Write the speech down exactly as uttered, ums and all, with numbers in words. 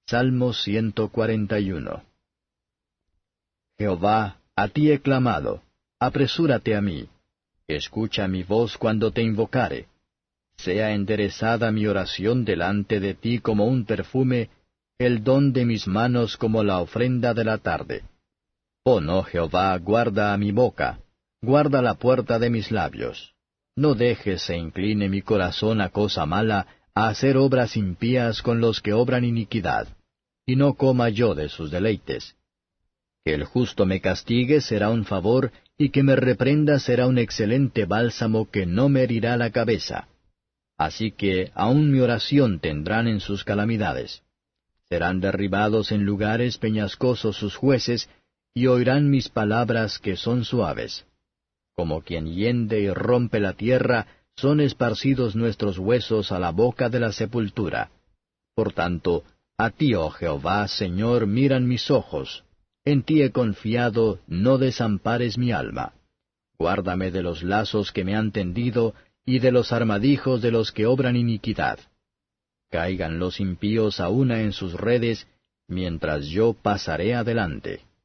Salmo ciento cuarenta y uno. Jehová, a ti he clamado, apresúrate a mí. Escucha mi voz cuando te invocare. Sea enderezada mi oración delante de ti como un perfume, el don de mis manos como la ofrenda de la tarde. Pon, oh Jehová, guarda a mi boca, guarda la puerta de mis labios. No dejes se incline mi corazón a cosa mala, a hacer obras impías con los que obran iniquidad, y no coma yo de sus deleites. Que el justo me castigue será un favor, y que me reprenda será un excelente bálsamo que no me herirá la cabeza. Así que aun mi oración tendrán en sus calamidades. Serán derribados en lugares peñascosos sus jueces, y oirán mis palabras que son suaves. Como quien hiende y rompe la tierra, son esparcidos nuestros huesos a la boca de la sepultura. Por tanto, a ti, oh Jehová, Señor, miran mis ojos. En ti he confiado, no desampares mi alma. Guárdame de los lazos que me han tendido, y de los armadijos de los que obran iniquidad. Caigan los impíos a una en sus redes, mientras yo pasaré adelante.